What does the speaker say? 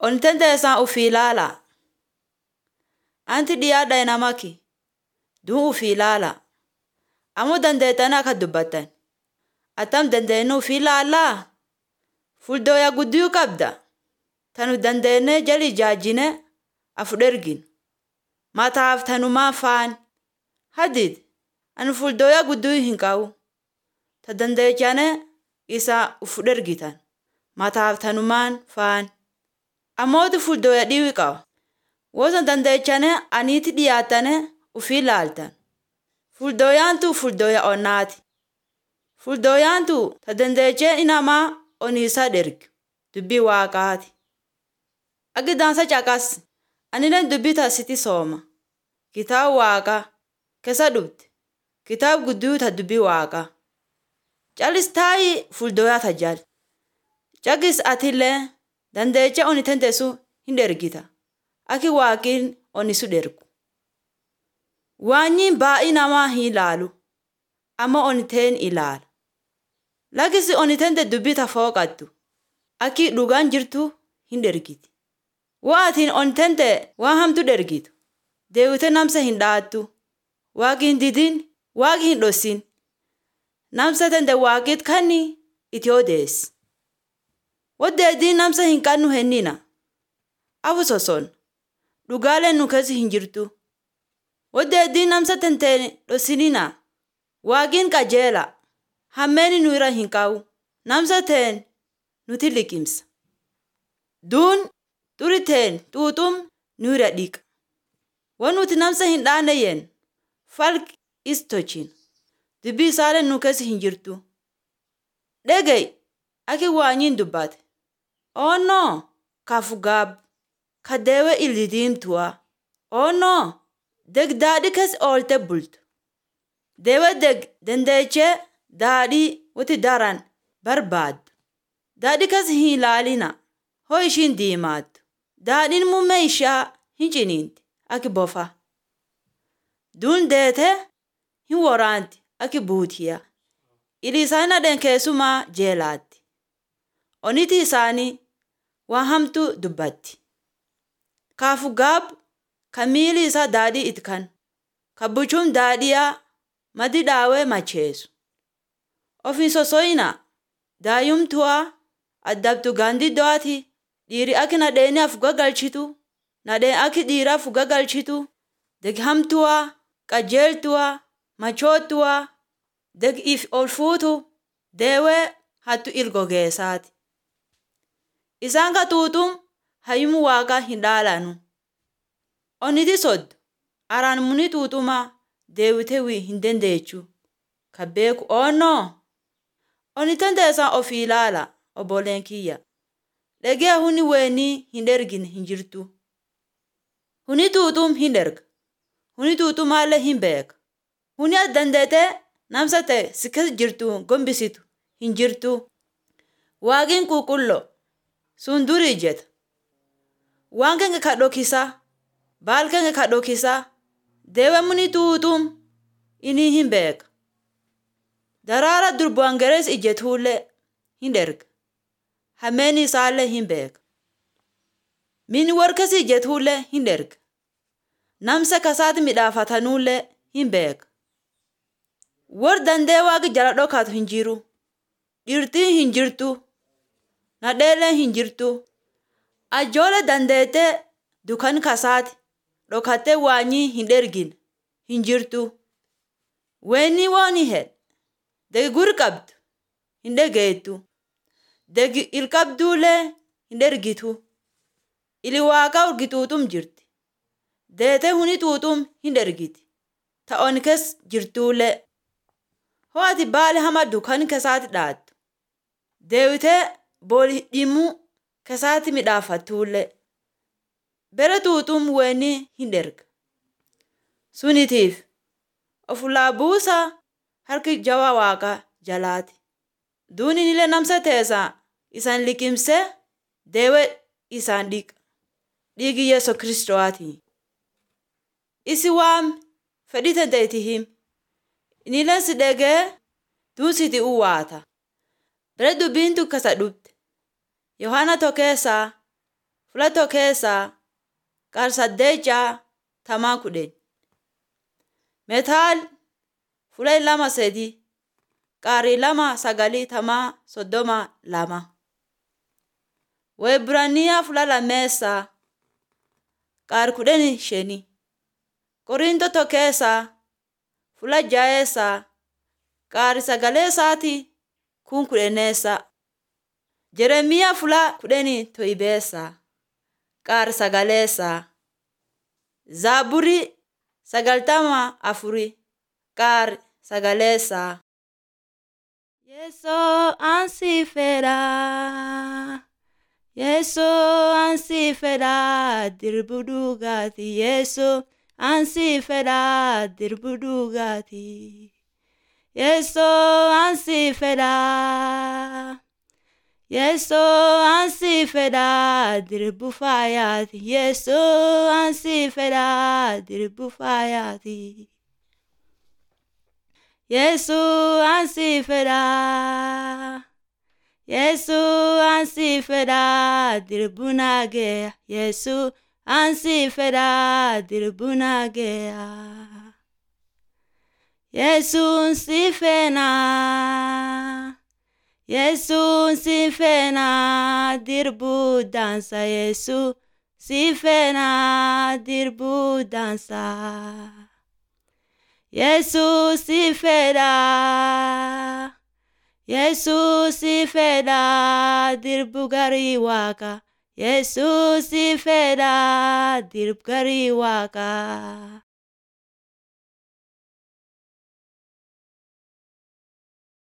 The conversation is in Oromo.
Ontente san ufilala. Anti dhiyaadha namaki. Duu ufilala. Ammoo dandeetanii akka dubbatan. Atam dandeenyu ufilaalaa? Fuuldooya guddiyuu qabda. Tanu dandeenyee jali jaajine afudhergin. Mataaf tanumaa faan. Hadid ani fuuldooya guddiyuu hin qabu. Ta dandeechane isa ufudhergitan. Mataaf tanumaan faan. Ammoo fuuldooya dhiwi qaba. Wosan dandeechane aniiti dhiyaatane ufilaaltan. Fuuldooyaantu fuuldooya onnaati. Fuuldooyaantu ta dandeechee inamaa oniisa dhergu. Dubbii waaqaati. Agi dansa caqas. Anileen dubbii tasiti sooma. Kitaaba waaqaa keessa dhufte. Kitaaba guddiyuu ta dubbii waaqaa. Calis taayi fuuldooyaa tajal. Caqis atillee dandeechee oni tentesu hin dhergita. Aki waaqiin onisu dhergu. Waanyiin baay'ee namaa hin ilaalu. Amma oniteen ilaala. Lakisi onitente dubbii ta fooqattu. Aki dhugaan jirtu hin dhergiti. Waatiin onitente waan hamtu dhergitu. Deewite namsa hin dhaattu. Waaqi hin didin, waaqi hin dhossin. Namsa tente waaqiit kanni iti odeessi. Waddeediin namsa hin qannu hennina. Afu soson. Dhugaaleen nu keessa hin jirtu. Waddeediin namsa tenteen dhossinina. Waaqiin qajeela. Hammeeni nu irra hin qabu. Namsa teen nuti liqimsa. Duun xuri teen xuuxum nu irra dhiqa. Waan nuti namsa hin dhaane yen falk istochin. Dubbii isaaleen nu keessa hin jirtu. Dhegay aki waanyiin dubbate. Oonoo kafugaab kadeewe ildidiimtuwa. Oonoo deg daadhi keessa oolte bultu. Deewe deg dandeechee daadhii wati daran barbaaddu. Daadhi keessa hin ilaalina. Hoo ishiin diimaattu. Daadhiin muummee ishaa hin ciniinti aki bofa. Duun deete hin waraanti aki buutiya. Ili isaanii adeen keessumaa jeelaatti. Oniti isaanii waan hamtu dubbatti. Kaafugaab ka miili isaa daadhii itkan. Ka buchuun daadhiyaa madi dhaawee macheessu. Ofiin sosoyina daayumtuwaa addabtu gandi do'ati dhiiri aki nadheeni afuga galchitu nadheen aki dhiira afuga galchitu deg hamtuwaa qajeeltuwaa machootuwaa deg if ol fuutu deewee hattu ilgogeessaati. Isaan ka tuutum hayyumu waaqaa hin dhaalanu. Oniti soddu araan muni tuutuma deewitewi hin dandeechu. Ka beeku oonoo. Onitente isaan ofii ilaala obboleen kiyya. Dhegee huni weenii hin dhergin hin jirtu. Huni tuutum hin dherga. Huni tuutumaallee hin beeka. Huni as dandeetee namsa ta'e si keessa jirtu gombisitu hin jirtu. Waaqiin qulqulloo sun durii jeta. Waan kenge ka dhokisa. Baal kenge ka dhokisa. Deewe muni tuutum inni hin beeka. Daraara durbu'an gerees ijjetuullee hin dherga. Hammeeni isaallee hin beeka. Mini warkesi ijjetuullee hin dherga. Namsa kasaati midhaafatanuullee hin beeka. War dandee waaqi jala dhokatu hin jiru. Dhirtiin hin jirtu. Nadheelleen hin jirtu. Ajoole dandeetee dukan kasaati dhokattee waanyii hin dhergin hin jirtu. Weenii wooni hedhe. Degi guri qabdu hin dhegeettu. Degi ilqabduulee hin dhergitu. Ili waaqaa urgituutum jirti. Deetee huni tuutum hin dhergiti. Ta'oon keessa jirtuulee. Hoo ati baali hama dukan keessaati dhaattu. Deewitee booli dhimuu keessaati midhaafattuulee. Bere tuutum weenii hin dherga. Sunitiif ofulaa buusaa harki jawaa waaqa jalaati. Duuniin illee namsa teessaa isaan liqimsee deewe isaan dhiqa. Dhiigi Yesu Kiristooti. Isi waam fedhii tenteeti him. Inileen si dhegee duun siti uwaata. Bere dubbiin tu kasa dhufte. Yohaana tokkeessaa fulato keessa qarsaddeecha tamaa kudhen. Metaal fulay lama sedi qaari lama sagali tamaa soddoma lama. Weebraniyaa fula lameessa qaar kudheni sheni. Korinto keessa fula jaeessa qaari sagaleessaati kun kudheneessa. Jeremiyaa fula kudheni toibeessa qaari sagaleessa. Zaaburi sagaltama afuri qaari sagaleessa. Yeso ansi fedha, Yeso ansi fedha dirbu dhugaatii. Yeso ansi fedha dirbu dhugaatii. Yeso ansi fedha, Yeso ansi fedha dirbu faayaati. Yeso ansi fedha dirbu faayaati. Yesu ansi fedha, Yesu ansi fedha dirbu nagea. Yesu ansi fedha dirbu nagea. Yesu si fena, Yesu si fena dirbu dansa. Yesu si fena dirbu dansa. Yesu si fedha, Yesu si fedha dirbu gari waka. Yesu si fedha dirbu gari waka.